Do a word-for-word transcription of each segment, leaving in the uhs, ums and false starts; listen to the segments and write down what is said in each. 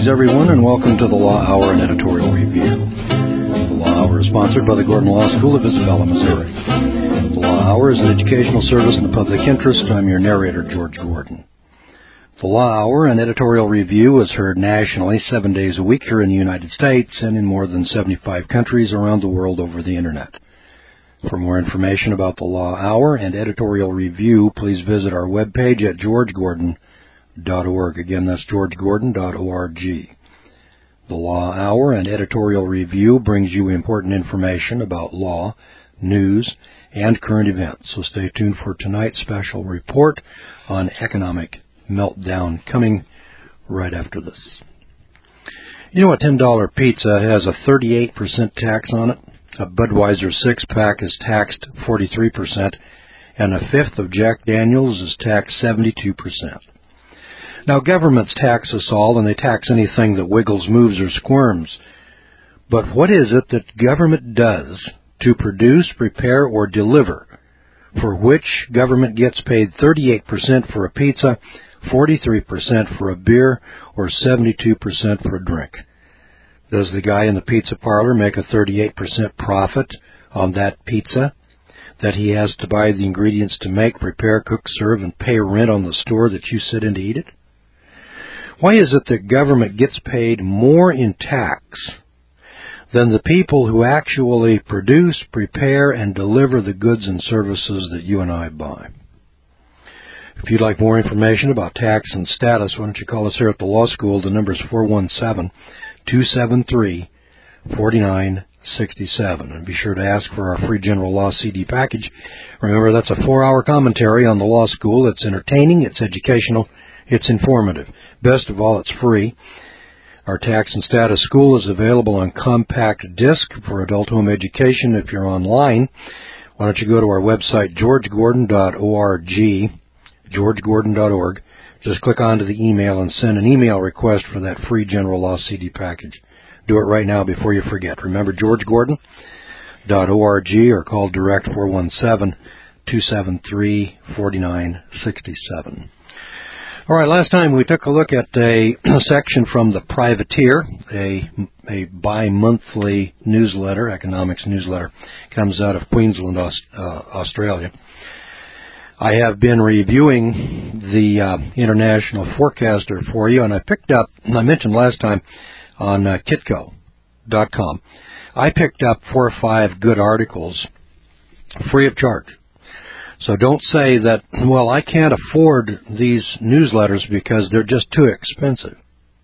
Greetings, everyone, and welcome to the Law Hour and Editorial Review. The Law Hour is sponsored by the Gordon Law School of Isabella, Missouri. The Law Hour is an educational service in the public interest. I'm your narrator, George Gordon. The Law Hour and Editorial Review is heard nationally seven days a week here in the United States and in more than seventy-five countries around the world over the Internet. For more information about the Law Hour and Editorial Review, please visit our webpage at george gordon dot org. Again, that's george gordon dot org. The Law Hour and Editorial Review brings you important information about law, news, and current events. So stay tuned for tonight's special report on economic meltdown coming right after this. You know, a ten dollar pizza has a thirty-eight percent tax on it. A Budweiser six-pack is taxed forty-three percent, and a fifth of Jack Daniels is taxed seventy-two percent. Now, governments tax us all, and they tax anything that wiggles, moves, or squirms. But what is it that government does to produce, prepare, or deliver, for which government gets paid thirty-eight percent for a pizza, forty-three percent for a beer, or seventy-two percent for a drink? Does the guy in the pizza parlor make a thirty-eight percent profit on that pizza that he has to buy the ingredients to make, prepare, cook, serve, and pay rent on the store that you sit in to eat it? Why is it that government gets paid more in tax than the people who actually produce, prepare, and deliver the goods and services that you and I buy? If you'd like more information about tax and status, why don't you call us here at the law school? The number is four one seven, two seven three, four nine six seven. And be sure to ask for our free general law C D package. Remember, that's a four-hour commentary on the law school. It's entertaining, it's educational, it's informative. Best of all, it's free. Our Tax and Status School is available on compact disc for adult home education. If you're online, why don't you go to our website, george gordon dot org, george gordon dot org. Just click onto the email and send an email request for that free general law C D package. Do it right now before you forget. Remember, george gordon dot org, or call direct four one seven, two seven three, four nine six seven. All right, last time we took a look at a section from The Privateer, a, a bi-monthly newsletter, economics newsletter, comes out of Queensland, uh, Australia. I have been reviewing the uh, International Forecaster for you, and I picked up, I mentioned last time on uh, kitco dot com, I picked up four or five good articles free of charge. So don't say that, well, I can't afford these newsletters because they're just too expensive.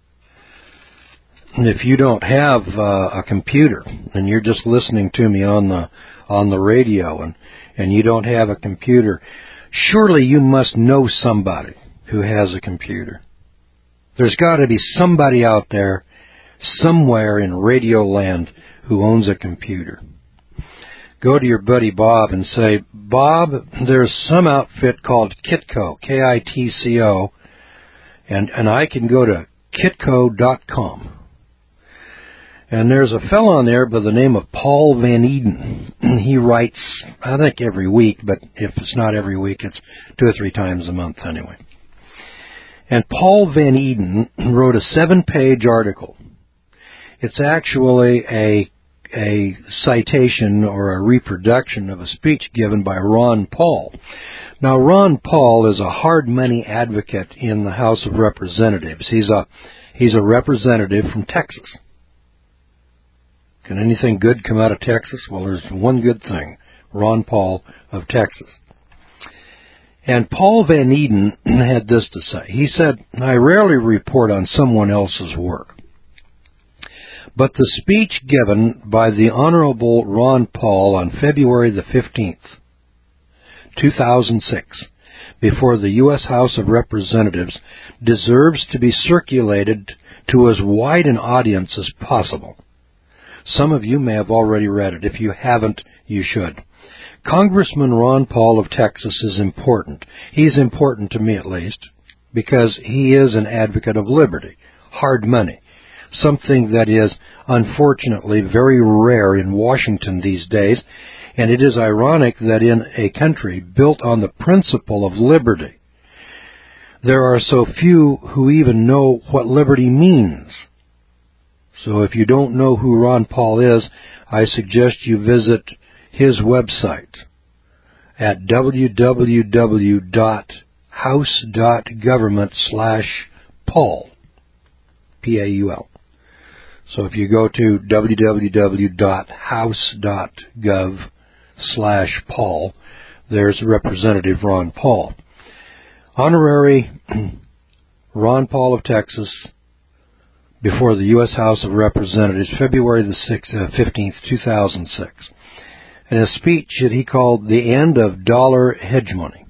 And if you don't have uh, a computer and you're just listening to me on the on the radio and, and you don't have a computer, surely you must know somebody who has a computer. There's got to be somebody out there somewhere in radio land who owns a computer. Go to your buddy Bob and say, Bob, there's some outfit called Kitco, K I T C O, and, and I can go to kitco dot com. And there's a fellow on there by the name of Paul Van Eden. He writes, I think every week, but if it's not every week, it's two or three times a month anyway. And Paul Van Eden wrote a seven-page article. It's actually a a citation or a reproduction of a speech given by Ron Paul. Now, Ron Paul is a hard money advocate in the House of Representatives. He's a he's a representative from Texas. Can anything good come out of Texas? Well, there's one good thing. Ron Paul of Texas. And Paul Van Eden had this to say. He said, I rarely report on someone else's work. But the speech given by the Honorable Ron Paul on February the fifteenth, two thousand six, before the U S House of Representatives deserves to be circulated to as wide an audience as possible. Some of you may have already read it. If you haven't, you should. Congressman Ron Paul of Texas is important. He's important to me, at least, because he is an advocate of liberty, hard money, something that is, unfortunately, very rare in Washington these days, and it is ironic that in a country built on the principle of liberty, there are so few who even know what liberty means So if you don't know who Ron Paul is, I suggest you visit his website at w w w dot house dot government slash paul, P A U L. So if you go to w w w dot house dot gov slash paul, there's Representative Ron Paul. Honorary Ron Paul of Texas, before the U S House of Representatives, February the sixth, uh, fifteenth, two thousand six. In a speech that he called The End of Dollar Hegemony.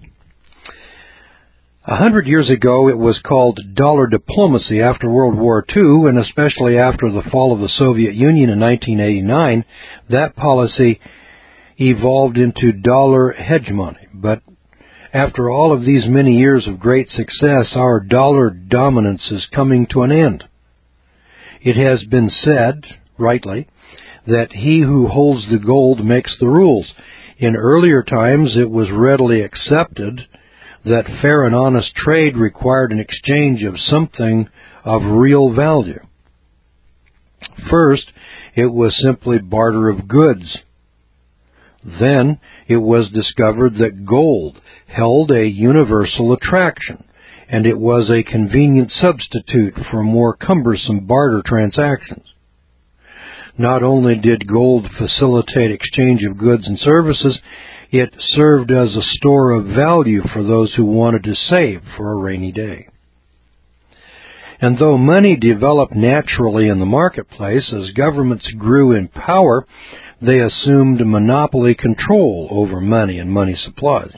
A hundred years ago, it was called dollar diplomacy after World War Two, and especially after the fall of the Soviet Union in nineteen eighty-nine, that policy evolved into dollar hegemony. But after all of these many years of great success, our dollar dominance is coming to an end. It has been said, rightly, that he who holds the gold makes the rules. In earlier times, it was readily accepted that fair and honest trade required an exchange of something of real value. First, it was simply barter of goods. Then, it was discovered that gold held a universal attraction, and it was a convenient substitute for more cumbersome barter transactions. Not only did gold facilitate exchange of goods and services, it served as a store of value for those who wanted to save for a rainy day. And though money developed naturally in the marketplace, as governments grew in power, they assumed monopoly control over money and money supplies.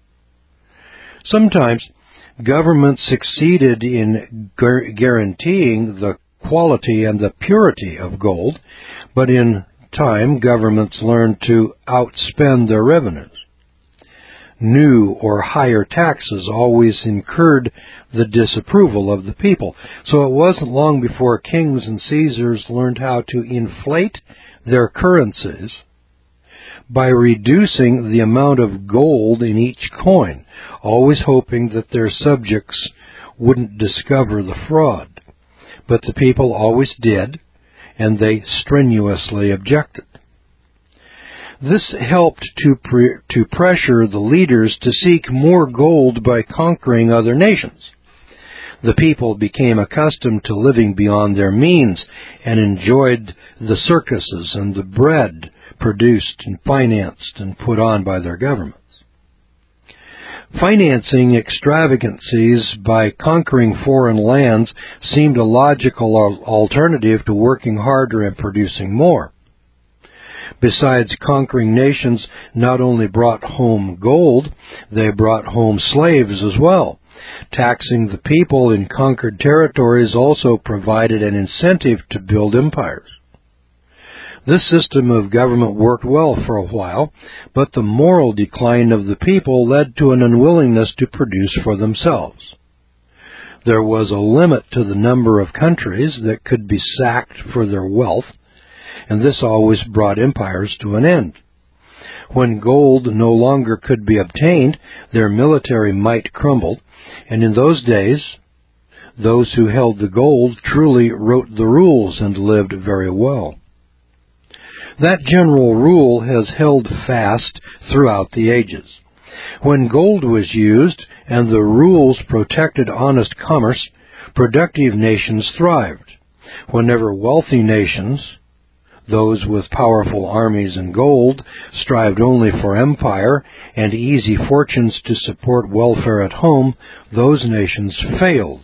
Sometimes, governments succeeded in gu- guaranteeing the quality and the purity of gold, but in time, governments learned to outspend their revenues. New or higher taxes always incurred the disapproval of the people, so it wasn't long before kings and Caesars learned how to inflate their currencies by reducing the amount of gold in each coin, always hoping that their subjects wouldn't discover the fraud. But the people always did, and they strenuously objected. This helped to pre- to pressure the leaders to seek more gold by conquering other nations. The people became accustomed to living beyond their means and enjoyed the circuses and the bread produced and financed and put on by their governments. Financing extravagancies by conquering foreign lands seemed a logical alternative to working harder and producing more. Besides, conquering nations not only brought home gold, they brought home slaves as well. Taxing the people in conquered territories also provided an incentive to build empires. This system of government worked well for a while, but the moral decline of the people led to an unwillingness to produce for themselves. There was a limit to the number of countries that could be sacked for their wealth, and this always brought empires to an end. When gold no longer could be obtained, their military might crumbled, and in those days, those who held the gold truly wrote the rules and lived very well. That general rule has held fast throughout the ages. When gold was used and the rules protected honest commerce, productive nations thrived. Whenever wealthy nations, those with powerful armies and gold, strived only for empire and easy fortunes to support welfare at home, those nations failed.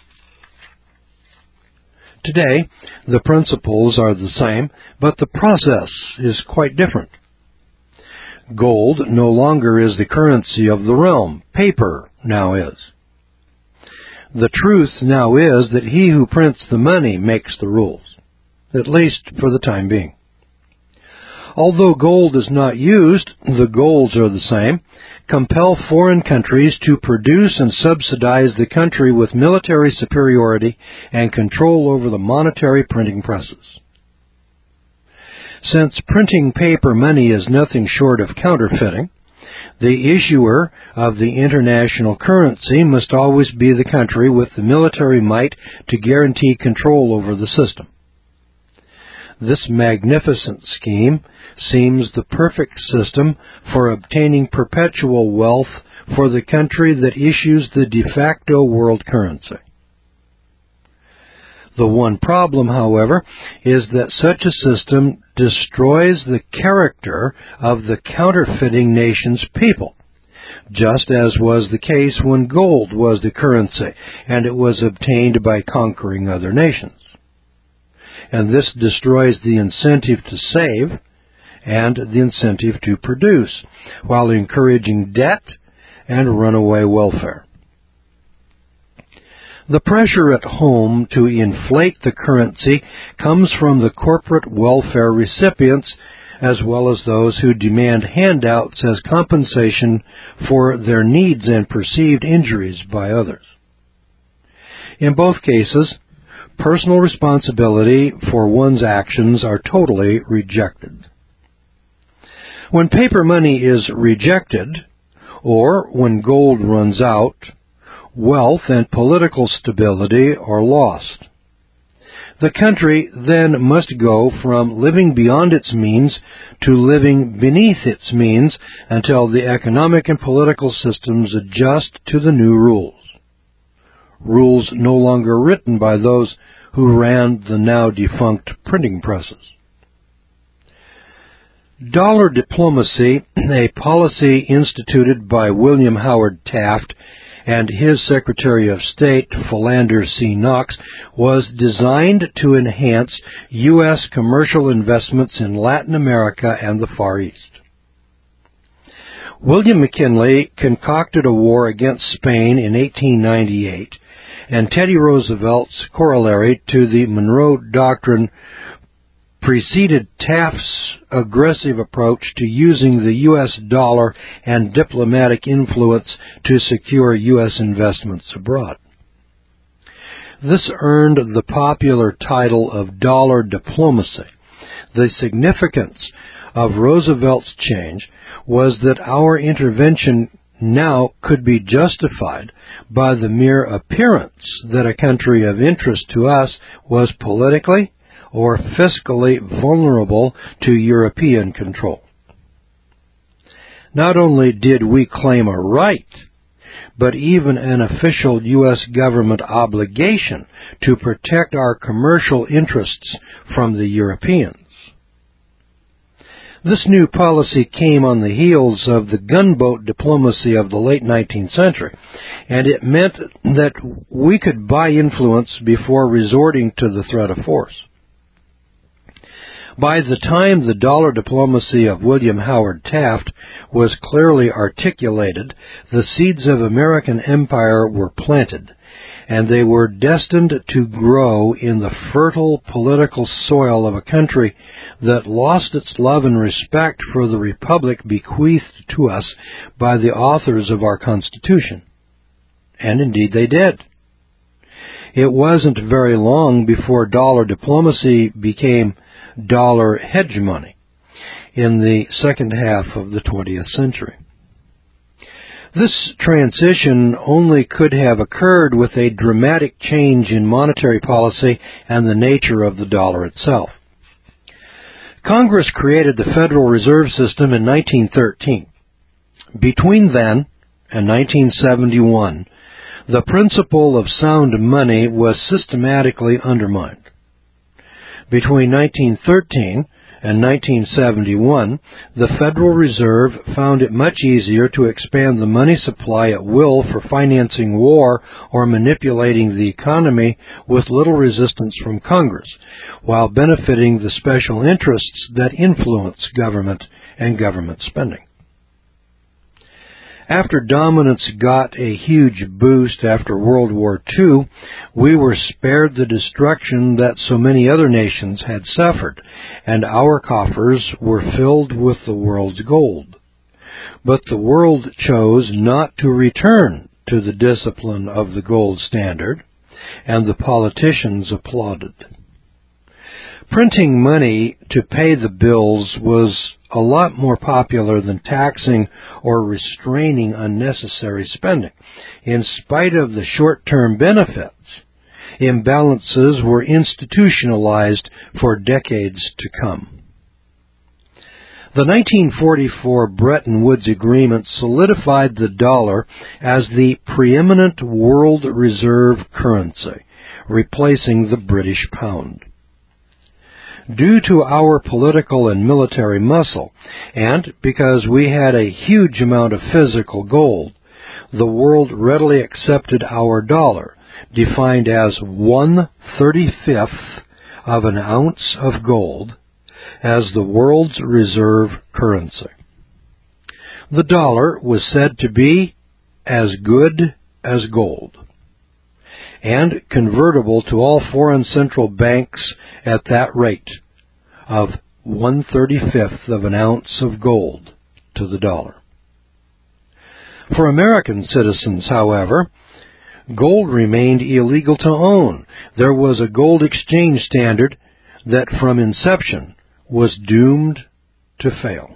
Today, the principles are the same, but the process is quite different. Gold no longer is the currency of the realm. Paper now is. The truth now is that he who prints the money makes the rules, at least for the time being. Although gold is not used, the goals are the same. Compel foreign countries to produce and subsidize the country with military superiority and control over the monetary printing presses. Since printing paper money is nothing short of counterfeiting, the issuer of the international currency must always be the country with the military might to guarantee control over the system. This magnificent scheme seems the perfect system for obtaining perpetual wealth for the country that issues the de facto world currency. The one problem, however, is that such a system destroys the character of the counterfeiting nation's people, just as was the case when gold was the currency and it was obtained by conquering other nations. And this destroys the incentive to save and the incentive to produce, while encouraging debt and runaway welfare. The pressure at home to inflate the currency comes from the corporate welfare recipients as well as those who demand handouts as compensation for their needs and perceived injuries by others. In both cases, personal responsibility for one's actions are totally rejected. When paper money is rejected, or when gold runs out, wealth and political stability are lost. The country then must go from living beyond its means to living beneath its means until the economic and political systems adjust to the new rules. Rules no longer written by those who ran the now defunct printing presses. Dollar diplomacy, a policy instituted by William Howard Taft and his Secretary of State, Philander C. Knox, was designed to enhance U S commercial investments in Latin America and the Far East. William McKinley concocted a war against Spain in eighteen ninety-eight, and Teddy Roosevelt's corollary to the Monroe Doctrine preceded Taft's aggressive approach to using the U S dollar and diplomatic influence to secure U S investments abroad. This earned the popular title of dollar diplomacy. The significance of Roosevelt's change was that our intervention now could be justified by the mere appearance that a country of interest to us was politically or fiscally vulnerable to European control. Not only did we claim a right, but even an official U S government obligation to protect our commercial interests from the Europeans. This new policy came on the heels of the gunboat diplomacy of the late nineteenth century, and it meant that we could buy influence before resorting to the threat of force. By the time the dollar diplomacy of William Howard Taft was clearly articulated, the seeds of American empire were planted, and they were destined to grow in the fertile political soil of a country that lost its love and respect for the republic bequeathed to us by the authors of our Constitution. And indeed they did. It wasn't very long before dollar diplomacy became dollar hegemony in the second half of the twentieth century. This transition only could have occurred with a dramatic change in monetary policy and the nature of the dollar itself. Congress created the Federal Reserve System in nineteen thirteen. Between then and nineteen seventy-one, the principle of sound money was systematically undermined. Between nineteen thirteen and nineteen seventy-one, the Federal Reserve found it much easier to expand the money supply at will for financing war or manipulating the economy with little resistance from Congress, while benefiting the special interests that influence government and government spending. After dominance got a huge boost after World War Two, we were spared the destruction that so many other nations had suffered, and our coffers were filled with the world's gold. But the world chose not to return to the discipline of the gold standard, and the politicians applauded. Printing money to pay the bills was a lot more popular than taxing or restraining unnecessary spending. In spite of the short-term benefits, imbalances were institutionalized for decades to come. The nineteen forty-four Bretton Woods Agreement solidified the dollar as the preeminent world reserve currency, replacing the British pound. Due to our political and military muscle, and because we had a huge amount of physical gold, the world readily accepted our dollar, defined as one thirty-fifth of an ounce of gold, as the world's reserve currency. The dollar was said to be as good as gold, and convertible to all foreign central banks at that rate of one thirty-fifth of an ounce of gold to the dollar. For American citizens, however, gold remained illegal to own. There was a gold exchange standard that from inception was doomed to fail.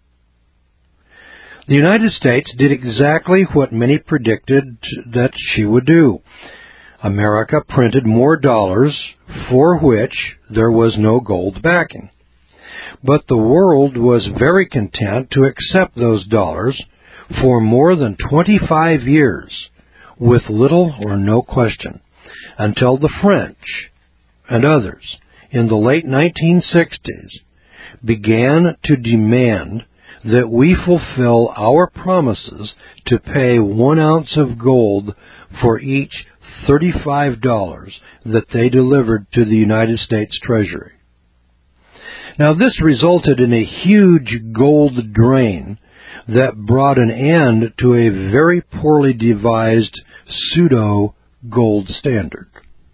The United States did exactly what many predicted that she would do. America printed more dollars for which there was no gold backing. But the world was very content to accept those dollars for more than twenty-five years with little or no question, until the French and others in the late nineteen sixties began to demand that we fulfill our promises to pay one ounce of gold for each thirty-five dollars that they delivered to the United States Treasury. Now, this resulted in a huge gold drain that brought an end to a very poorly devised pseudo-gold standard.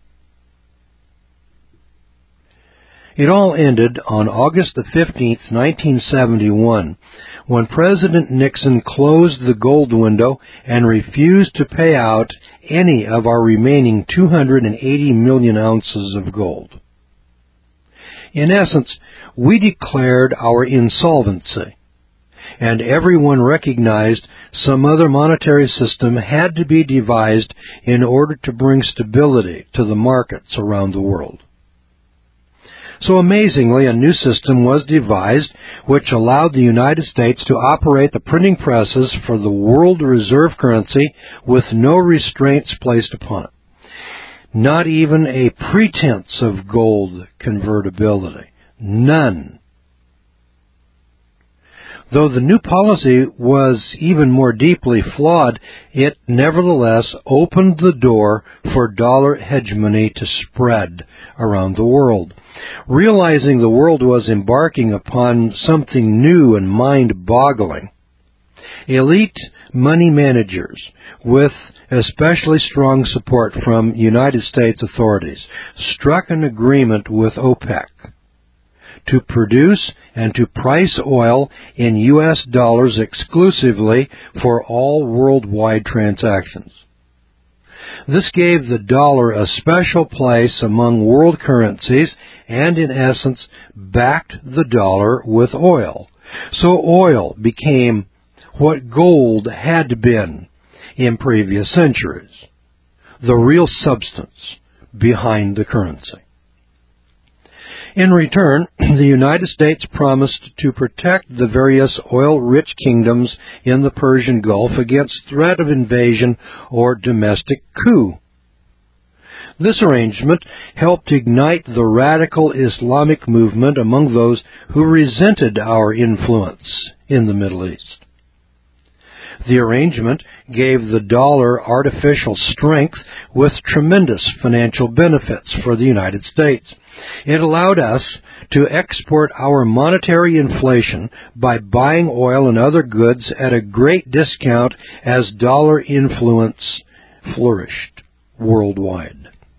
It all ended on August the fifteenth, nineteen seventy-one, when President Nixon closed the gold window and refused to pay out any of our remaining two hundred eighty million ounces of gold. In essence, we declared our insolvency, and everyone recognized some other monetary system had to be devised in order to bring stability to the markets around the world. So amazingly, a new system was devised which allowed the United States to operate the printing presses for the world reserve currency with no restraints placed upon it. Not even a pretense of gold convertibility. None. Though the new policy was even more deeply flawed, it nevertheless opened the door for dollar hegemony to spread around the world. Realizing the world was embarking upon something new and mind-boggling, elite money managers, with especially strong support from United States authorities, struck an agreement with OPEC to produce and to price oil in U S dollars exclusively for all worldwide transactions. This gave the dollar a special place among world currencies and, in essence, backed the dollar with oil. So oil became what gold had been in previous centuries, the real substance behind the currency. In return, the United States promised to protect the various oil-rich kingdoms in the Persian Gulf against threat of invasion or domestic coup. This arrangement helped ignite the radical Islamic movement among those who resented our influence in the Middle East. The arrangement gave the dollar artificial strength with tremendous financial benefits for the United States. It allowed us to export our monetary inflation by buying oil and other goods at a great discount as dollar influence flourished worldwide.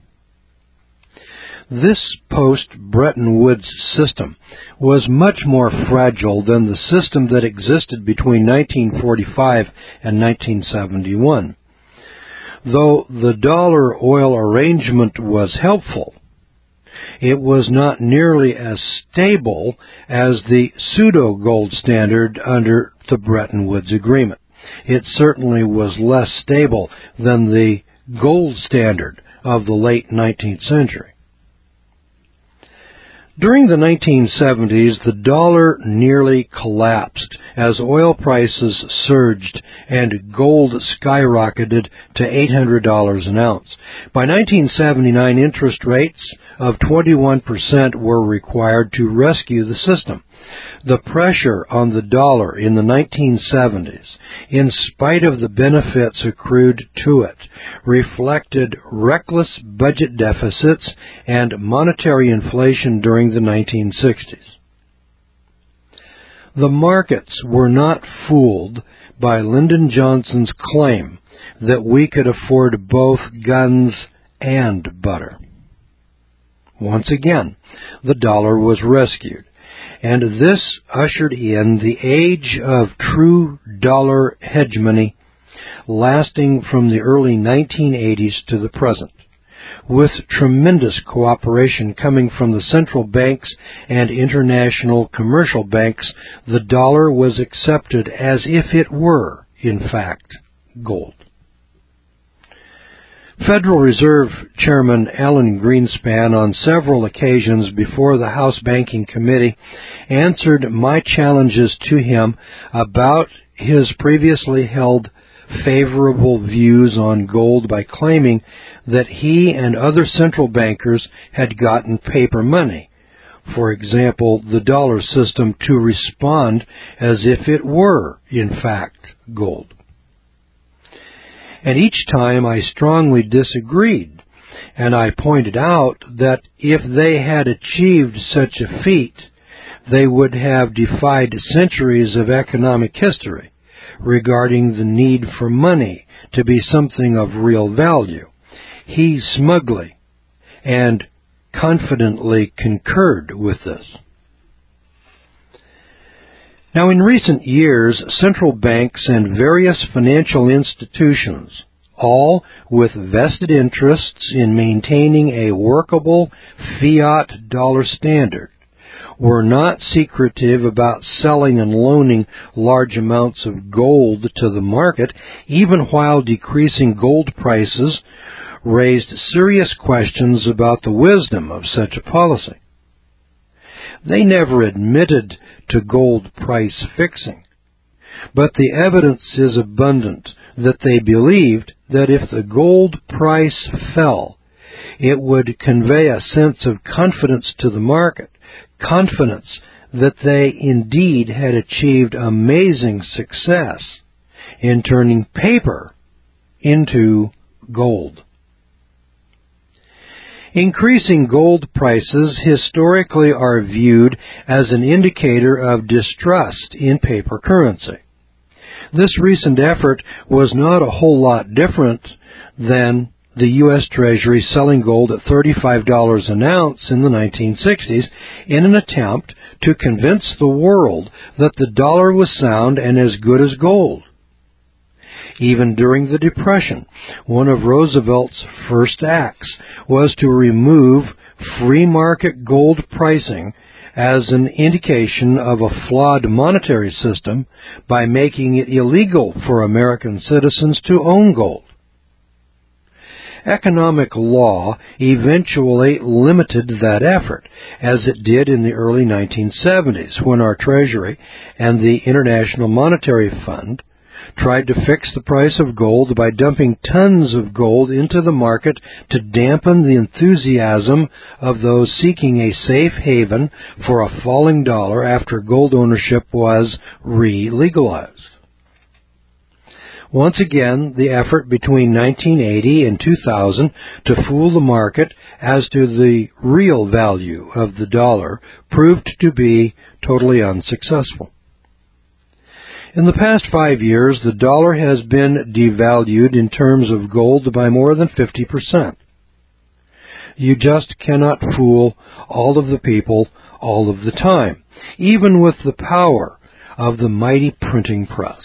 This post-Bretton Woods system was much more fragile than the system that existed between nineteen forty-five and nineteen seventy-one. Though the dollar-oil arrangement was helpful, it was not nearly as stable as the pseudo-gold standard under the Bretton Woods Agreement. It certainly was less stable than the gold standard of the late nineteenth century. During the nineteen seventies, the dollar nearly collapsed as oil prices surged and gold skyrocketed to eight hundred dollars an ounce. By nineteen seventy-nine, interest rates of twenty-one percent were required to rescue the system. The pressure on the dollar in the nineteen seventies, in spite of the benefits accrued to it, reflected reckless budget deficits and monetary inflation during the nineteen sixties. The markets were not fooled by Lyndon Johnson's claim that we could afford both guns and butter. Once again, the dollar was rescued, and this ushered in the age of true dollar hegemony, lasting from the early nineteen eighties to the present, with tremendous cooperation coming from the central banks and international commercial banks. The dollar was accepted as if it were, in fact, gold. Federal Reserve Chairman Alan Greenspan, on several occasions before the House Banking Committee, answered my challenges to him about his previously held favorable views on gold by claiming that he and other central bankers had gotten paper money, for example, the dollar system, to respond as if it were, in fact, gold. And each time I strongly disagreed, and I pointed out that if they had achieved such a feat, they would have defied centuries of economic history regarding the need for money to be something of real value. He smugly and confidently concurred with this. Now, in recent years, central banks and various financial institutions, all with vested interests in maintaining a workable fiat dollar standard, were not secretive about selling and loaning large amounts of gold to the market, even while decreasing gold prices raised serious questions about the wisdom of such a policy. They never admitted to gold price fixing, but the evidence is abundant that they believed that if the gold price fell, it would convey a sense of confidence to the market, confidence that they indeed had achieved amazing success in turning paper into gold. Increasing gold prices historically are viewed as an indicator of distrust in paper currency. This recent effort was not a whole lot different than the U S Treasury selling gold at thirty-five dollars an ounce in the nineteen sixties in an attempt to convince the world that the dollar was sound and as good as gold. Even during the Depression, one of Roosevelt's first acts was to remove free market gold pricing as an indication of a flawed monetary system by making it illegal for American citizens to own gold. Economic law eventually limited that effort, as it did in the early nineteen seventies, when our Treasury and the International Monetary Fund tried to fix the price of gold by dumping tons of gold into the market to dampen the enthusiasm of those seeking a safe haven for a falling dollar after gold ownership was re-legalized. Once again, the effort between nineteen eighty and two thousand to fool the market as to the real value of the dollar proved to be totally unsuccessful. In the past five years, the dollar has been devalued in terms of gold by more than fifty percent. You just cannot fool all of the people all of the time, even with the power of the mighty printing press.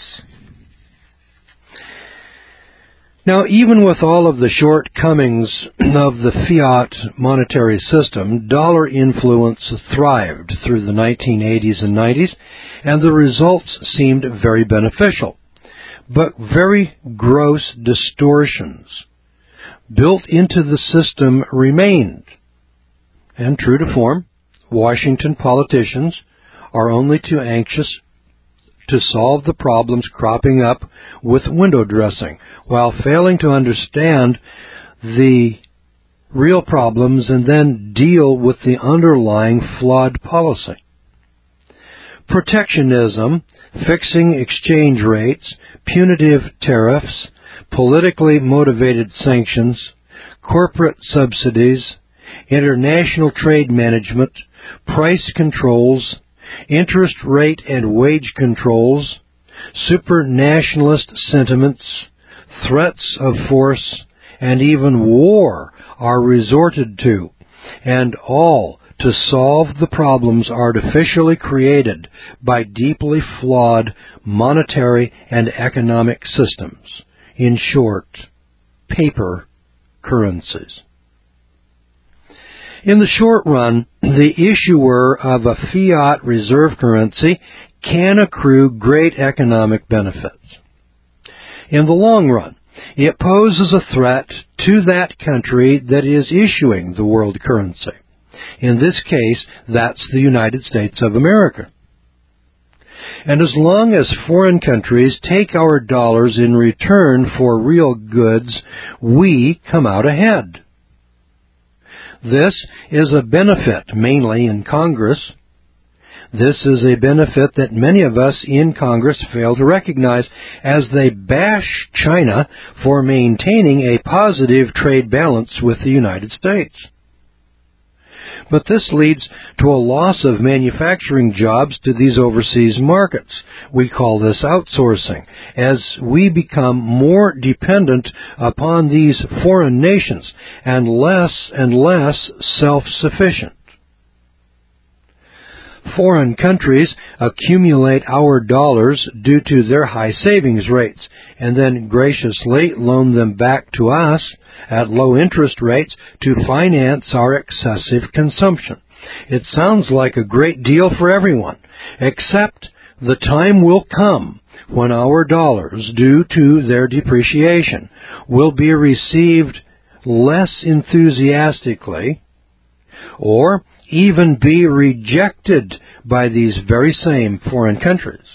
Now, even with all of the shortcomings of the fiat monetary system, dollar influence thrived through the nineteen eighties and nineties, and the results seemed very beneficial. But very gross distortions built into the system remained. And true to form, Washington politicians are only too anxious to solve the problems cropping up with window dressing, while failing to understand the real problems and then deal with the underlying flawed policy. Protectionism, fixing exchange rates, punitive tariffs, politically motivated sanctions, corporate subsidies, international trade management, price controls, interest rate and wage controls, supranationalist sentiments, threats of force, and even war are resorted to, and all to solve the problems artificially created by deeply flawed monetary and economic systems. In short, paper currencies. In the short run, the issuer of a fiat reserve currency can accrue great economic benefits. In the long run, it poses a threat to that country that is issuing the world currency. In this case, that's the United States of America. And as long as foreign countries take our dollars in return for real goods, we come out ahead. This is a benefit mainly in Congress. This is a benefit that many of us in Congress fail to recognize as they bash China for maintaining a positive trade balance with the United States. But this leads to a loss of manufacturing jobs to these overseas markets. We call this outsourcing, as we become more dependent upon these foreign nations and less and less self-sufficient. Foreign countries accumulate our dollars due to their high savings rates and then graciously loan them back to us at low interest rates to finance our excessive consumption. It sounds like a great deal for everyone, except the time will come when our dollars, due to their depreciation, will be received less enthusiastically or even be rejected by these very same foreign countries.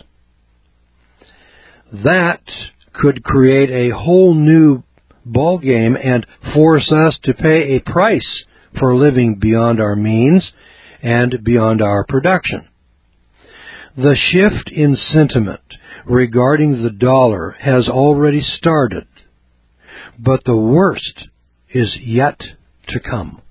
That could create a whole new ballgame and force us to pay a price for living beyond our means and beyond our production. The shift in sentiment regarding the dollar has already started, but the worst is yet to come.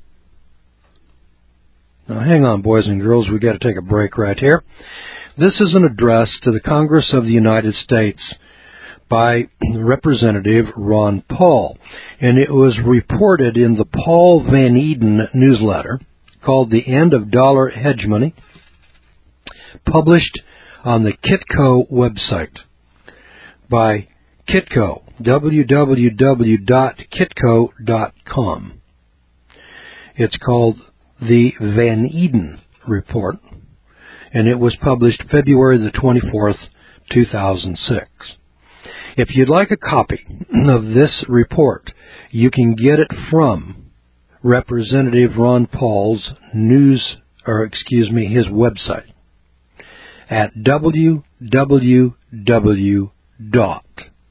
Now hang on, boys and girls, we've got to take a break right here. This is an address to the Congress of the United States by Representative Ron Paul, and it was reported in the Paul Van Eden newsletter called The End of Dollar Hegemony, published on the Kitco website by Kitco, w w w dot kitco dot com. It's called the Van Eden Report, and it was published February the twenty-fourth, two thousand six. If you'd like a copy of this report, you can get it from Representative Ron Paul's news, or excuse me, his website at w w w dot.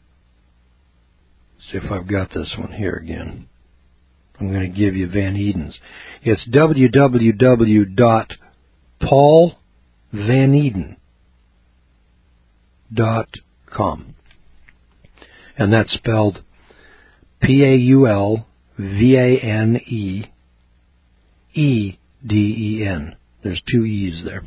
See if I've got this one here again. I'm going to give you Van Eden's. It's w w w dot paul van eden dot com. And that's spelled P A U L V A N E E D E N. There's two E's there.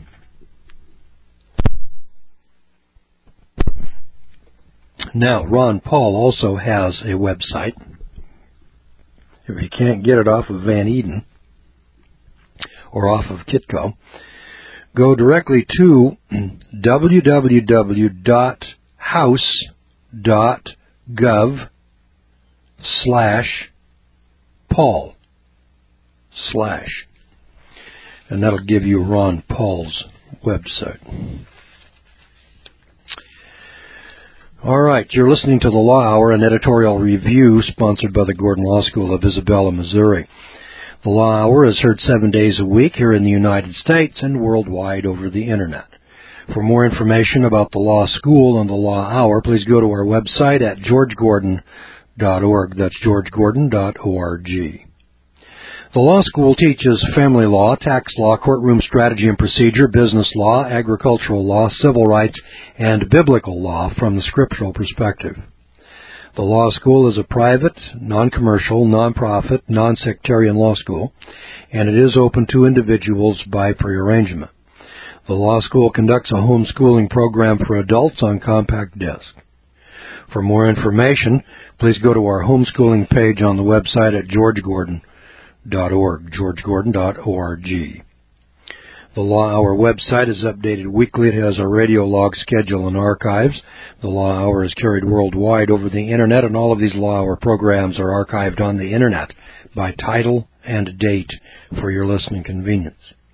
Now, Ron Paul also has a website. If you can't get it off of Van Eden or off of Kitco, go directly to w w w dot house dot gov slash Paul slash, and that'll give you Ron Paul's website. All right, you're listening to the Law Hour, an editorial review sponsored by the Gordon Law School of Isabella, Missouri. The Law Hour is heard seven days a week here in the United States and worldwide over the Internet. For more information about the Law School and the Law Hour, please go to our website at george gordon dot org. That's george gordon dot org. The Law School teaches family law, tax law, courtroom strategy and procedure, business law, agricultural law, civil rights, and biblical law from the scriptural perspective. The Law School is a private, non-commercial, non-profit, non-sectarian law school, and it is open to individuals by prearrangement. The Law School conducts a homeschooling program for adults on compact disc. For more information, please go to our homeschooling page on the website at george gordon dot org, george gordon dot org. The Law Hour website is updated weekly. It has a radio log schedule and archives. The Law Hour is carried worldwide over the Internet, and all of these Law Hour programs are archived on the Internet by title and date for your listening convenience.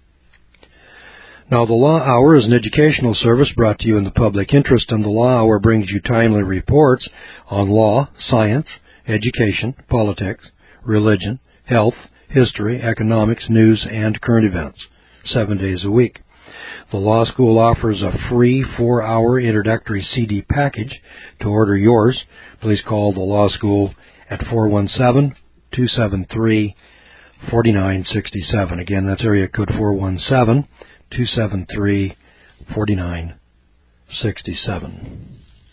Now, the Law Hour is an educational service brought to you in the public interest, and the Law Hour brings you timely reports on law, science, education, politics, religion, health, history, economics, news, and current events, seven days a week. The Law School offers a free four-hour introductory C D package. To order yours, please call the Law School at four one seven, two seven three, four nine six seven. Again, that's area code four one seven, two seven three, four nine six seven.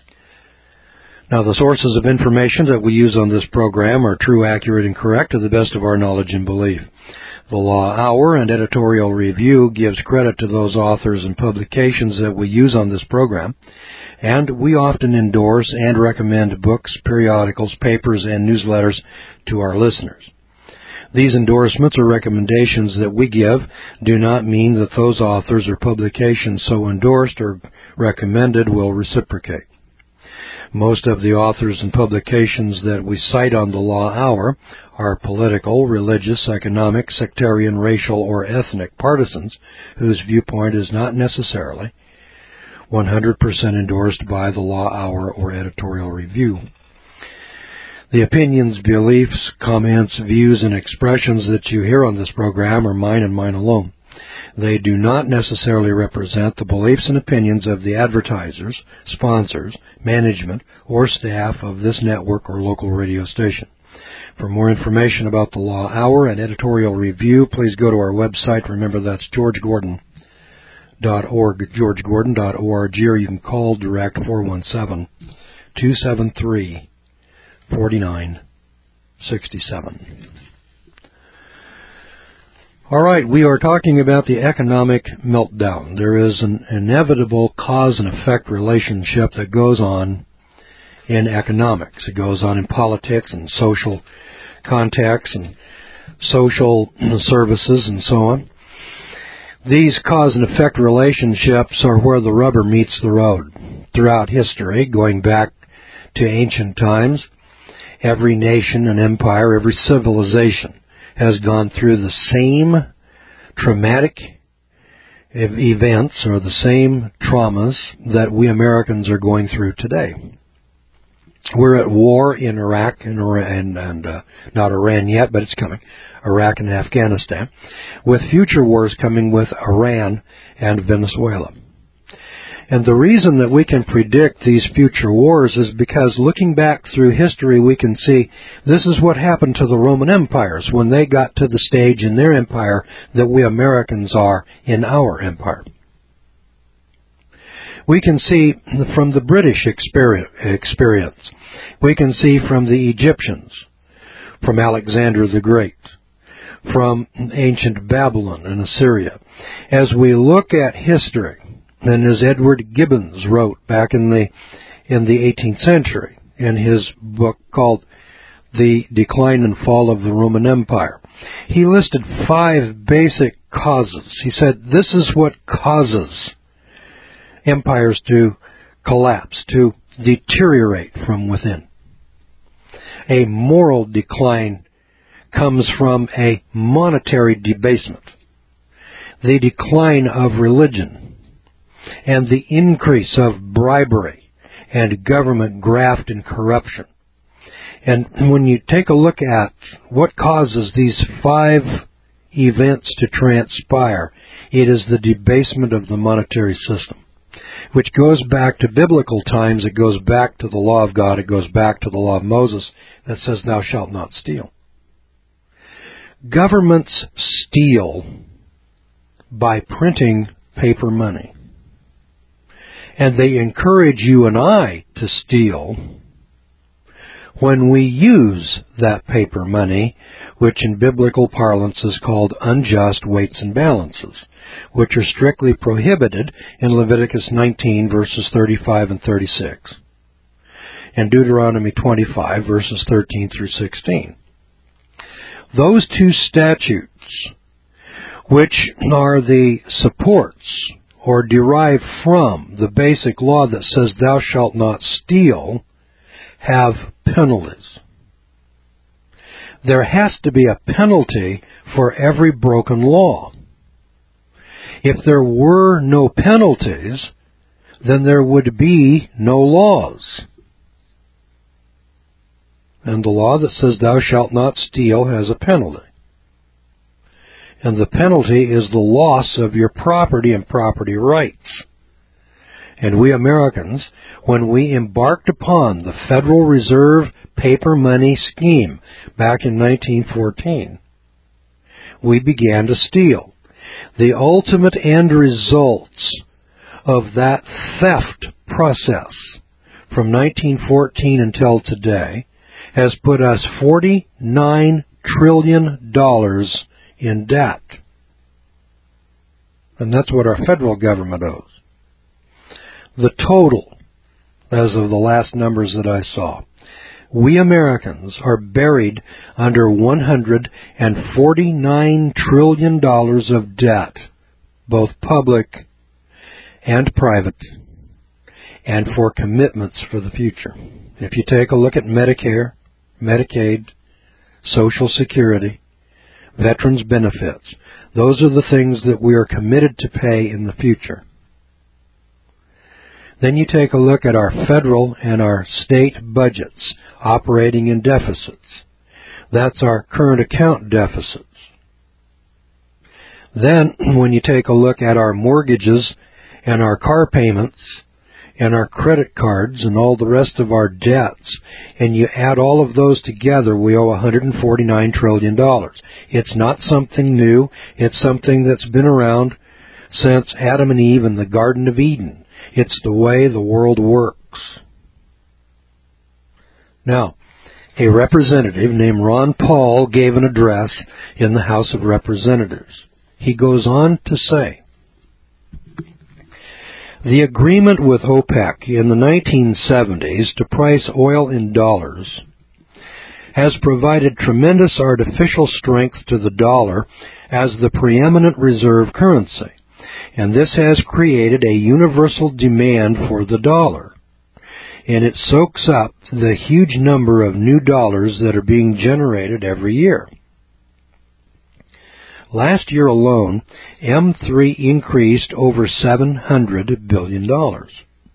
Now, the sources of information that we use on this program are true, accurate, and correct to the best of our knowledge and belief. The Law Hour and editorial review gives credit to those authors and publications that we use on this program, and we often endorse and recommend books, periodicals, papers, and newsletters to our listeners. These endorsements or recommendations that we give do not mean that those authors or publications so endorsed or recommended will reciprocate. Most of the authors and publications that we cite on the Law Hour are political, religious, economic, sectarian, racial, or ethnic partisans whose viewpoint is not necessarily one hundred percent endorsed by the Law Hour or editorial review. The opinions, beliefs, comments, views, and expressions that you hear on this program are mine and mine alone. They do not necessarily represent the beliefs and opinions of the advertisers, sponsors, management, or staff of this network or local radio station. For more information about the Law Hour and editorial review, please go to our website. Remember, that's george gordon dot org, george gordon dot org, or you can call direct four one seven, two seven three, four nine six seven. All right, we are talking about the economic meltdown. There is an inevitable cause and effect relationship that goes on in economics. It goes on in politics and social contacts and social services and so on. These cause and effect relationships are where the rubber meets the road. Throughout history, going back to ancient times, every nation and empire, every civilization has gone through the same traumatic events or the same traumas that we Americans are going through today. We're at war in Iraq and, and, and uh, not Iran yet, but it's coming, Iraq and Afghanistan, with future wars coming with Iran and Venezuela. And the reason that we can predict these future wars is because looking back through history, we can see this is what happened to the Roman empires when they got to the stage in their empire that we Americans are in our empire. We can see from the British experience. We can see from the Egyptians, from Alexander the Great, from ancient Babylon and Assyria. As we look at history, and as Edward Gibbons wrote back in the in the eighteenth century in his book called The Decline and Fall of the Roman Empire, he listed five basic causes. He said, this is what causes empires to collapse, to deteriorate from within. A moral decline comes from a monetary debasement, the decline of religion, and the increase of bribery and government graft and corruption. And when you take a look at what causes these five events to transpire, it is the debasement of the monetary system, which goes back to biblical times. It goes back to the law of God. It goes back to the law of Moses that says, thou shalt not steal. Governments steal by printing paper money. And they encourage you and I to steal when we use that paper money, which in biblical parlance is called unjust weights and balances, which are strictly prohibited in Leviticus nineteen, verses thirty-five and thirty-six, and Deuteronomy twenty-five, verses thirteen through sixteen. Those two statutes, which are the supports or derive from the basic law that says thou shalt not steal, have penalties. There has to be a penalty for every broken law. If there were no penalties, then there would be no laws. And the law that says thou shalt not steal has a penalty. And the penalty is the loss of your property and property rights. And we Americans, when we embarked upon the Federal Reserve paper money scheme back in nineteen fourteen, we began to steal. The ultimate end results of that theft process from nineteen fourteen until today has put us forty-nine trillion dollars in debt. And that's what our federal government owes. The total, as of the last numbers that I saw, we Americans are buried under one hundred forty-nine trillion dollars of debt, both public and private, and for commitments for the future. If you take a look at Medicare, Medicaid, Social Security, veterans benefits, those are the things that we are committed to pay in the future. Then you take a look at our federal and our state budgets operating in deficits. That's our current account deficits. Then when you take a look at our mortgages and our car payments and our credit cards and all the rest of our debts, and you add all of those together, we owe one hundred forty-nine trillion dollars. It's not something new. It's something that's been around since Adam and Eve in the Garden of Eden. It's the way the world works. Now, a representative named Ron Paul gave an address in the House of Representatives. He goes on to say, the agreement with OPEC in the nineteen seventies to price oil in dollars has provided tremendous artificial strength to the dollar as the preeminent reserve currency. And this has created a universal demand for the dollar. And it soaks up the huge number of new dollars that are being generated every year. Last year alone, M three increased over seven hundred billion dollars.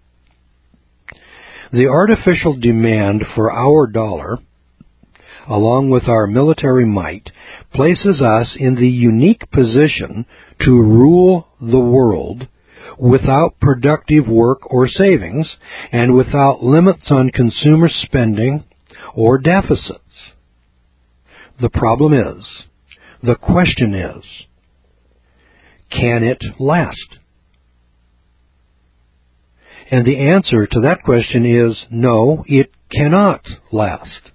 The artificial demand for our dollar, along with our military might, places us in the unique position to rule the world without productive work or savings and without limits on consumer spending or deficits. The problem is, the question is, can it last? And the answer to that question is no, it cannot last.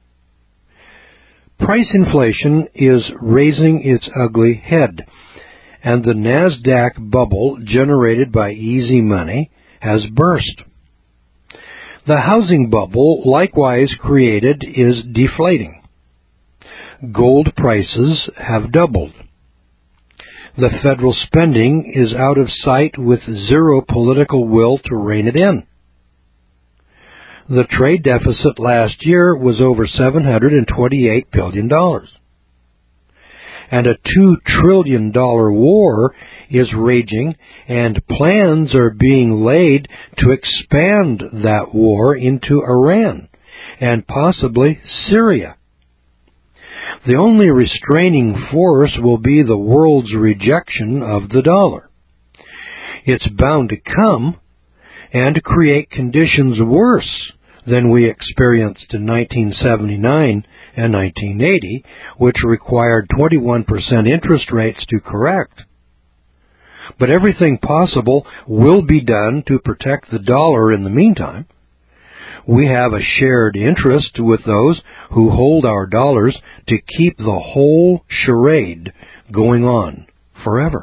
Price inflation is raising its ugly head, and the NASDAQ bubble generated by easy money has burst. The housing bubble, likewise created, is deflating. Gold prices have doubled. The federal spending is out of sight with zero political will to rein it in. The trade deficit last year was over seven hundred twenty-eight billion dollars. and a two trillion dollars war is raging, and plans are being laid to expand that war into Iran and possibly Syria. The only restraining force will be the world's rejection of the dollar. It's bound to come and create conditions worse than we experienced in nineteen seventy-nine and nineteen eighty, which required twenty-one percent interest rates to correct. But everything possible will be done to protect the dollar in the meantime. We have a shared interest with those who hold our dollars to keep the whole charade going on forever.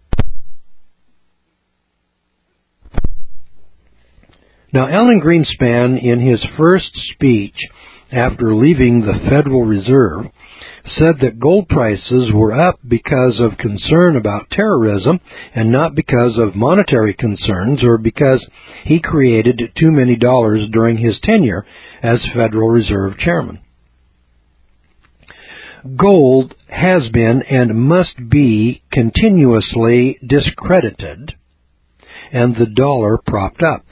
Now, Alan Greenspan, in his first speech after leaving the Federal Reserve, said that gold prices were up because of concern about terrorism and not because of monetary concerns or because he created too many dollars during his tenure as Federal Reserve Chairman. Gold has been and must be continuously discredited and the dollar propped up.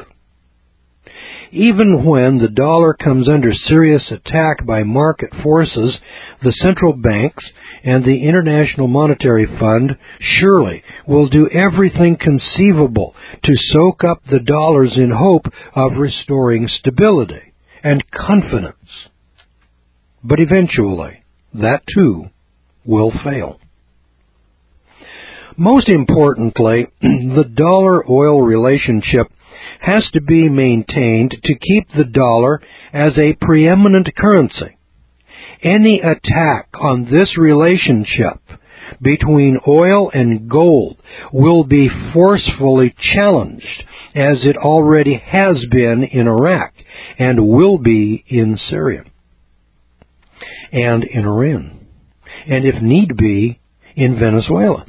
Even when the dollar comes under serious attack by market forces, the central banks and the International Monetary Fund surely will do everything conceivable to soak up the dollars in hope of restoring stability and confidence. But eventually, that too will fail. Most importantly, the dollar-oil relationship has to be maintained to keep the dollar as a preeminent currency. Any attack on this relationship between oil and gold will be forcefully challenged, as it already has been in Iraq and will be in Syria and in Iran, and if need be, in Venezuela.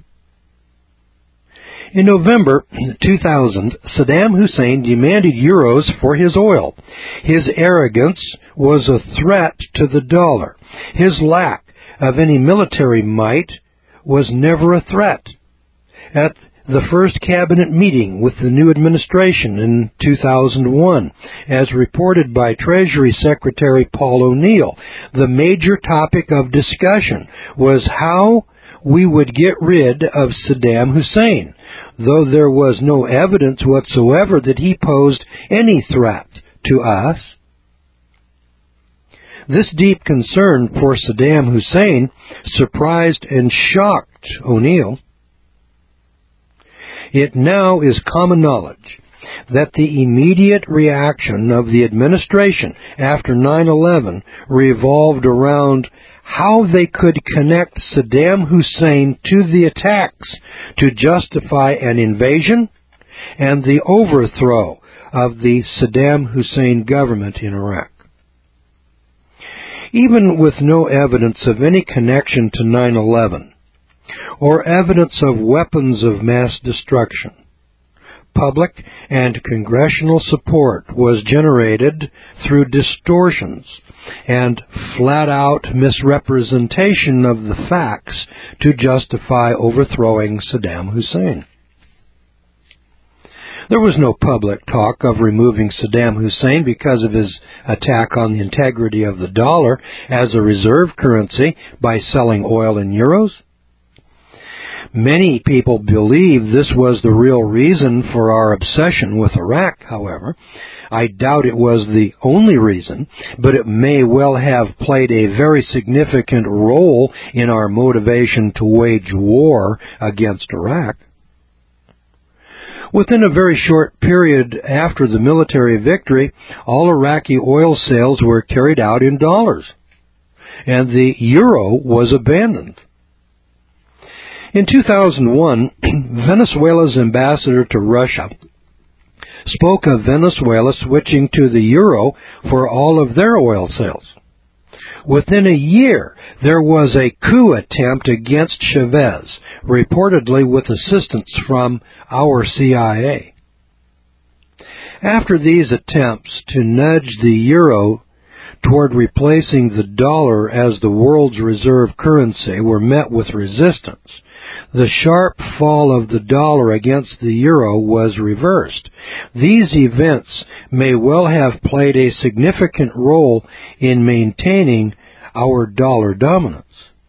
In November two thousand, Saddam Hussein demanded euros for his oil. His arrogance was a threat to the dollar. His lack of any military might was never a threat. At the first cabinet meeting with the new administration in two thousand one, as reported by Treasury Secretary Paul O'Neill, the major topic of discussion was how we would get rid of Saddam Hussein, though there was no evidence whatsoever that he posed any threat to us. This deep concern for Saddam Hussein surprised and shocked O'Neill. It now is common knowledge that the immediate reaction of the administration after nine eleven revolved around how they could connect Saddam Hussein to the attacks to justify an invasion and the overthrow of the Saddam Hussein government in Iraq. Even with no evidence of any connection to nine eleven or evidence of weapons of mass destruction, public and congressional support was generated through distortions and flat-out misrepresentation of the facts to justify overthrowing Saddam Hussein. There was no public talk of removing Saddam Hussein because of his attack on the integrity of the dollar as a reserve currency by selling oil in euros. Many people believe this was the real reason for our obsession with Iraq, however. I doubt it was the only reason, but it may well have played a very significant role in our motivation to wage war against Iraq. Within a very short period after the military victory, all Iraqi oil sales were carried out in dollars, and the euro was abandoned. In two thousand one, Venezuela's ambassador to Russia spoke of Venezuela switching to the euro for all of their oil sales. Within a year, there was a coup attempt against Chavez, reportedly with assistance from our C I A. After these attempts to nudge the euro toward replacing the dollar as the world's reserve currency were met with resistance. The sharp fall of the dollar against the euro was reversed. These events may well have played a significant role in maintaining our dollar dominance.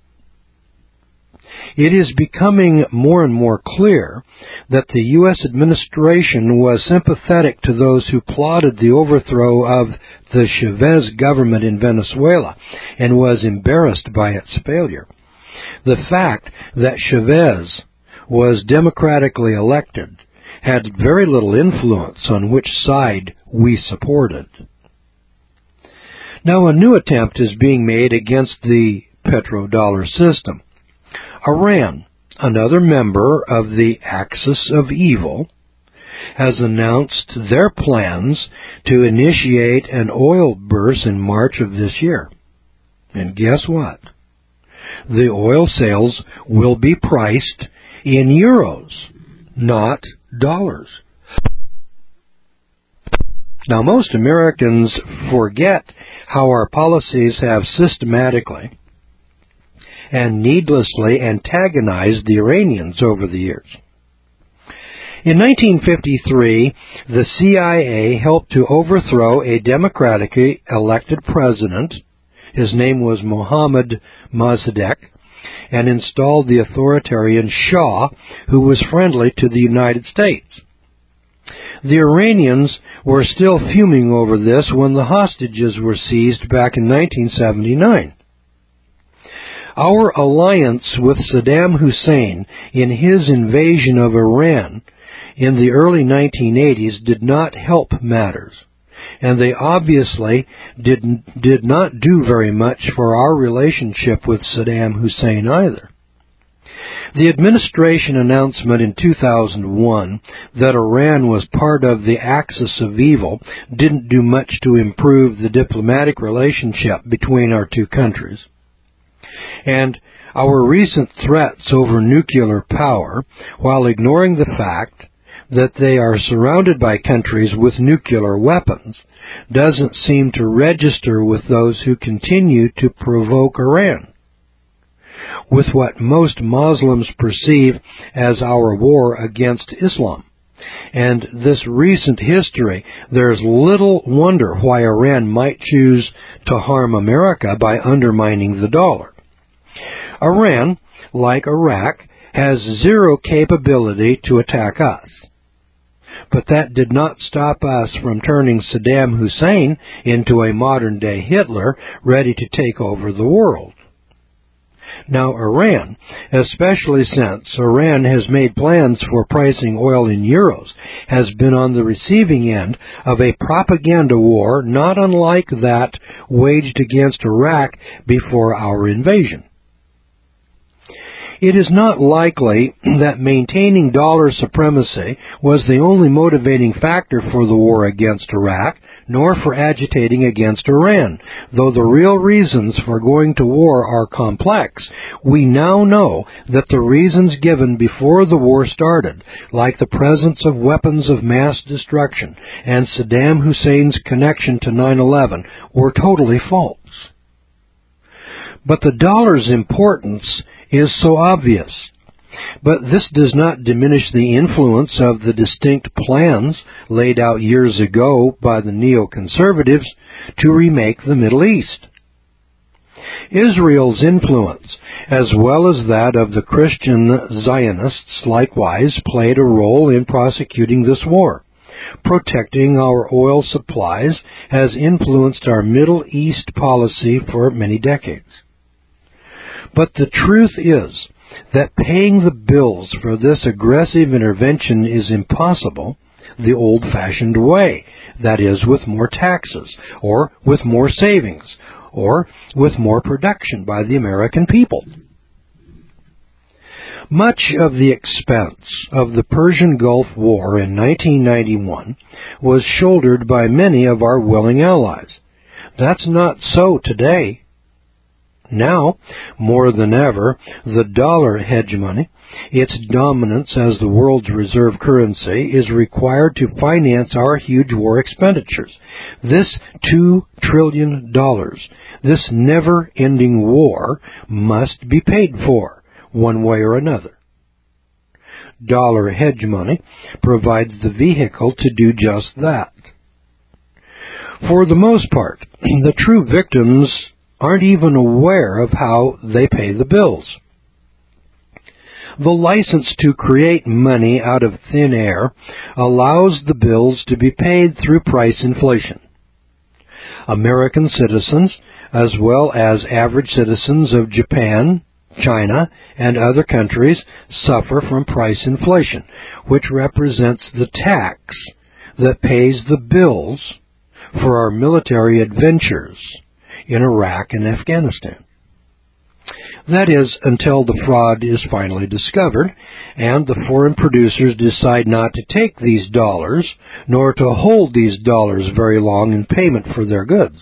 It is becoming more and more clear that the U S administration was sympathetic to those who plotted the overthrow of the Chavez government in Venezuela and was embarrassed by its failure. The fact that Chavez was democratically elected had very little influence on which side we supported. Now a new attempt is being made against the petrodollar system. Iran, another member of the Axis of Evil, has announced their plans to initiate an oil burst in March of this year. And guess what? The oil sales will be priced in euros, not dollars. Now, most Americans forget how our policies have systematically and needlessly antagonized the Iranians over the years. In nineteen fifty-three, the C I A helped to overthrow a democratically elected president. His name was Mohammad Mossadegh, and installed the authoritarian Shah, who was friendly to the United States. The Iranians were still fuming over this when the hostages were seized back in nineteen seventy-nine. Our alliance with Saddam Hussein in his invasion of Iran in the early nineteen eighties did not help matters, and they obviously did, did not do very much for our relationship with Saddam Hussein either. The administration announcement in two thousand one that Iran was part of the Axis of Evil didn't do much to improve the diplomatic relationship between our two countries. And our recent threats over nuclear power, while ignoring the fact that they are surrounded by countries with nuclear weapons, doesn't seem to register with those who continue to provoke Iran with what most Muslims perceive as our war against Islam. And this recent history, there's little wonder why Iran might choose to harm America by undermining the dollar. Iran, like Iraq, has zero capability to attack us. But that did not stop us from turning Saddam Hussein into a modern-day Hitler ready to take over the world. Now, Iran, especially since Iran has made plans for pricing oil in euros, has been on the receiving end of a propaganda war not unlike that waged against Iraq before our invasion. It is not likely that maintaining dollar supremacy was the only motivating factor for the war against Iraq, nor for agitating against Iran. Though the real reasons for going to war are complex, we now know that the reasons given before the war started, like the presence of weapons of mass destruction and Saddam Hussein's connection to nine eleven, were totally false. But the dollar's importance is so obvious. But this does not diminish the influence of the distinct plans laid out years ago by the neoconservatives to remake the Middle East. Israel's influence, as well as that of the Christian Zionists, likewise played a role in prosecuting this war. Protecting our oil supplies has influenced our Middle East policy for many decades. But the truth is that paying the bills for this aggressive intervention is impossible the old-fashioned way, that is, with more taxes, or with more savings, or with more production by the American people. Much of the expense of the Persian Gulf War in nineteen ninety-one was shouldered by many of our willing allies. That's not so today. Now, more than ever, the dollar hegemony Its dominance as the world's reserve currency is required to finance our huge war expenditures. This two trillion dollars, this never-ending war, must be paid for, one way or another. Dollar hedge money provides the vehicle to do just that. For the most part, the true victims aren't even aware of how they pay the bills. The license to create money out of thin air allows the bills to be paid through price inflation. American citizens, as well as average citizens of Japan, China, and other countries, suffer from price inflation, which represents the tax that pays the bills for our military adventures in Iraq and Afghanistan. That is, until the fraud is finally discovered and the foreign producers decide not to take these dollars, nor to hold these dollars very long in payment for their goods.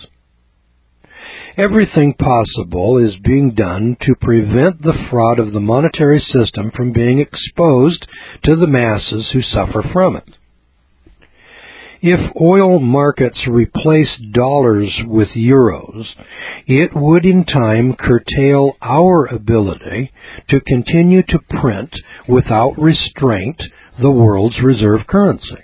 Everything possible is being done to prevent the fraud of the monetary system from being exposed to the masses who suffer from it. If oil markets replace dollars with euros, it would in time curtail our ability to continue to print without restraint the world's reserve currency.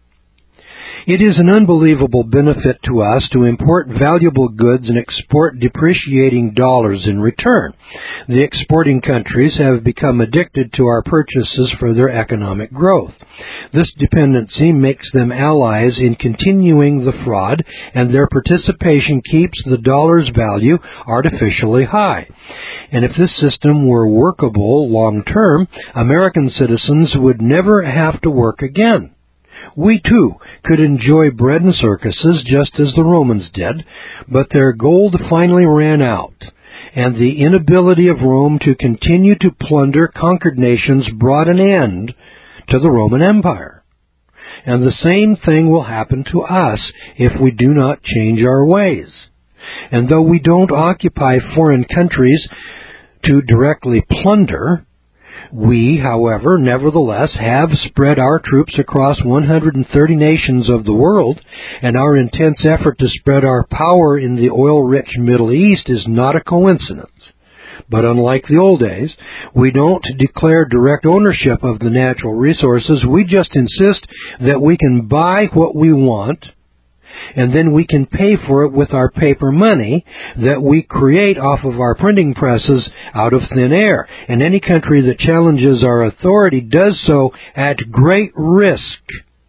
It is an unbelievable benefit to us to import valuable goods and export depreciating dollars in return. The exporting countries have become addicted to our purchases for their economic growth. This dependency makes them allies in continuing the fraud, and their participation keeps the dollar's value artificially high. And if this system were workable long term, American citizens would never have to work again. We, too, could enjoy bread and circuses just as the Romans did, but their gold finally ran out, and the inability of Rome to continue to plunder conquered nations brought an end to the Roman Empire. And the same thing will happen to us if we do not change our ways. And though we don't occupy foreign countries to directly plunder, we, however, nevertheless have spread our troops across one hundred thirty nations of the world, and our intense effort to spread our power in the oil-rich Middle East is not a coincidence. But unlike the old days, we don't declare direct ownership of the natural resources. We just insist that we can buy what we want, and then we can pay for it with our paper money that we create off of our printing presses out of thin air. And any country that challenges our authority does so at great risk.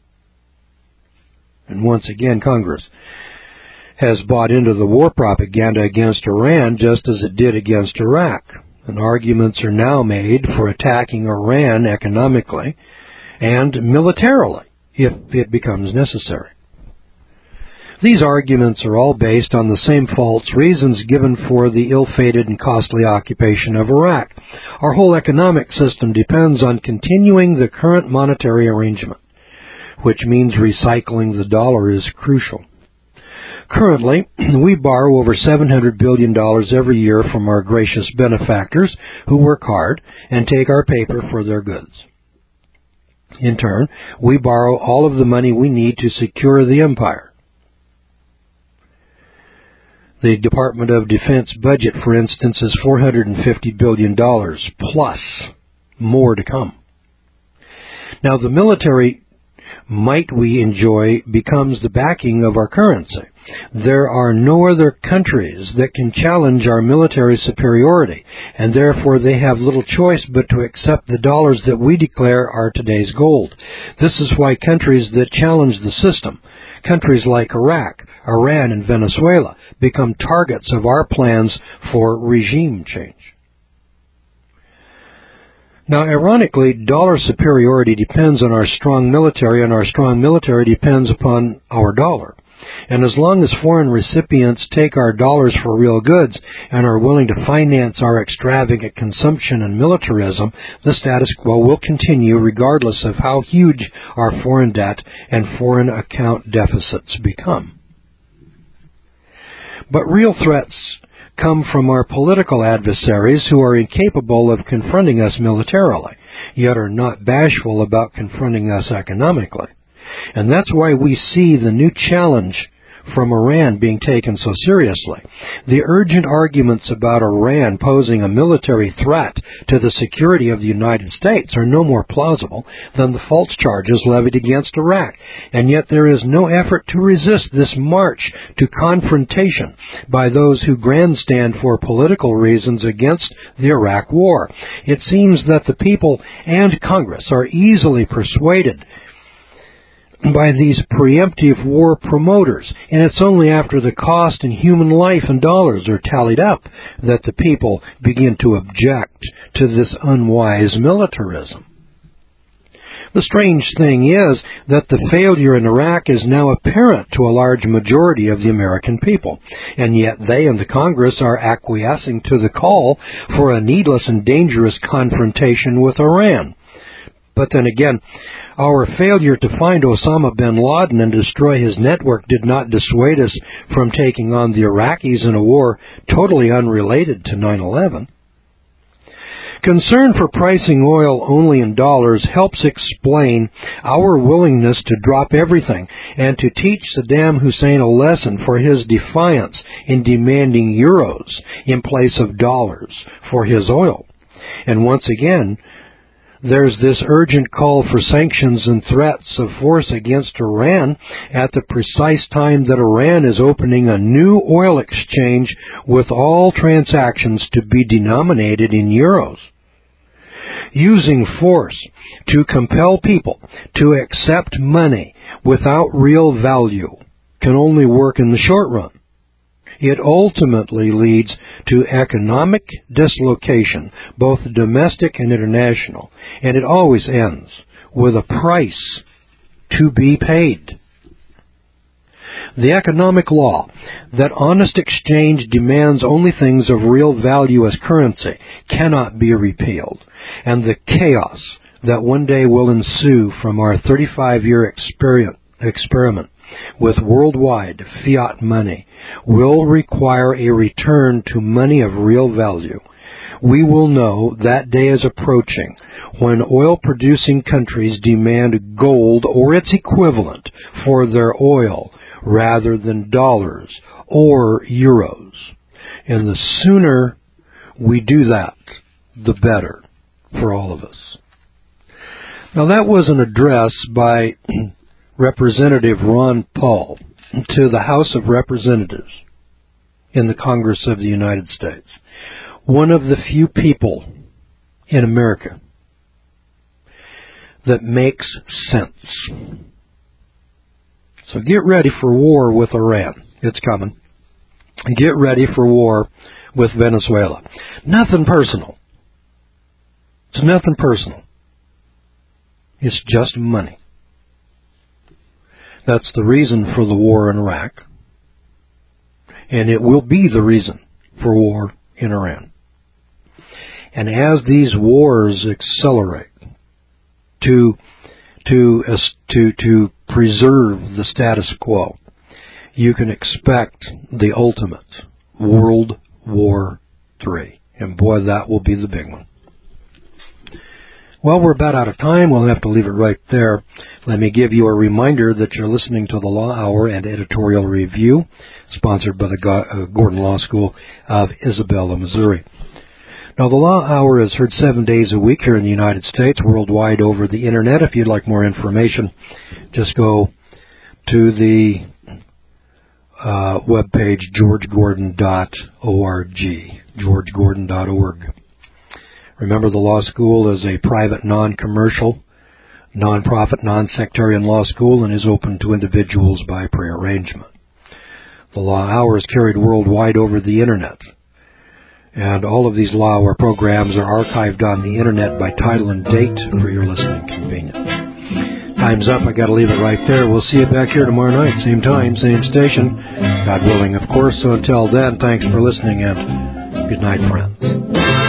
And once again, Congress has bought into the war propaganda against Iran just as it did against Iraq. And arguments are now made for attacking Iran economically and militarily if it becomes necessary. These arguments are all based on the same false reasons given for the ill-fated and costly occupation of Iraq. Our whole economic system depends on continuing the current monetary arrangement, which means recycling the dollar is crucial. Currently, we borrow over seven hundred billion dollars every year from our gracious benefactors who work hard and take our paper for their goods. In turn, we borrow all of the money we need to secure the empire. The Department of Defense budget, for instance, is four hundred fifty billion dollars, plus more to come. Now, the military might we enjoy becomes the backing of our currency. There are no other countries that can challenge our military superiority, and therefore they have little choice but to accept the dollars that we declare are today's gold. This is why countries that challenge the system, countries like Iraq, Iran, and Venezuela, become targets of our plans for regime change. Now, ironically, dollar superiority depends on our strong military, and our strong military depends upon our dollar. And as long as foreign recipients take our dollars for real goods and are willing to finance our extravagant consumption and militarism, the status quo will continue regardless of how huge our foreign debt and foreign account deficits become. But real threats come from our political adversaries who are incapable of confronting us militarily, yet are not bashful about confronting us economically. And that's why we see the new challenge from Iran being taken so seriously. The urgent arguments about Iran posing a military threat to the security of the United States are no more plausible than the false charges levied against Iraq. And yet there is no effort to resist this march to confrontation by those who grandstand for political reasons against the Iraq war. It seems that the people and Congress are easily persuaded by these preemptive war promoters, and it's only after the cost in human life and dollars are tallied up that the people begin to object to this unwise militarism. The strange thing is that the failure in Iraq is now apparent to a large majority of the American people, and yet they and the Congress are acquiescing to the call for a needless and dangerous confrontation with Iran. But then again, our failure to find Osama bin Laden and destroy his network did not dissuade us from taking on the Iraqis in a war totally unrelated to nine eleven. Concern for pricing oil only in dollars helps explain our willingness to drop everything and to teach Saddam Hussein a lesson for his defiance in demanding euros in place of dollars for his oil. And once again, there's this urgent call for sanctions and threats of force against Iran at the precise time that Iran is opening a new oil exchange with all transactions to be denominated in euros. Using force to compel people to accept money without real value can only work in the short run. It ultimately leads to economic dislocation, both domestic and international, and it always ends with a price to be paid. The economic law that honest exchange demands only things of real value as currency cannot be repealed, and the chaos that one day will ensue from our thirty-five-year experiment with worldwide fiat money will require a return to money of real value. We will know that day is approaching when oil-producing countries demand gold or its equivalent for their oil rather than dollars or euros. And the sooner we do that, the better for all of us. Now, that was an address by Representative Ron Paul to the House of Representatives in the Congress of the United States. One of the few people in America that makes sense. So get ready for war with Iran. It's coming. Get ready for war with Venezuela. Nothing personal. It's nothing personal. It's just money. That's the reason for the war in Iraq, and it will be the reason for war in Iran. And as these wars accelerate to to to to preserve the status quo, you can expect the ultimate World War Three, and boy, that will be the big one. Well, we're about out of time. We'll have to leave it right there. Let me give you a reminder that you're listening to the Law Hour and Editorial Review, sponsored by the Gordon Law School of Isabella, Missouri. Now, the Law Hour is heard seven days a week here in the United States, worldwide over the Internet. If you'd like more information, just go to the uh, webpage george gordon dot org, george gordon dot org. Remember, the law school is a private, non-commercial, non-profit, non-sectarian law school and is open to individuals by prearrangement. The Law Hour is carried worldwide over the Internet, and all of these Law Hour programs are archived on the Internet by title and date for your listening convenience. Time's up. I got to leave it right there. We'll see you back here tomorrow night, same time, same station, God willing, of course. So until then, thanks for listening, and good night, friends.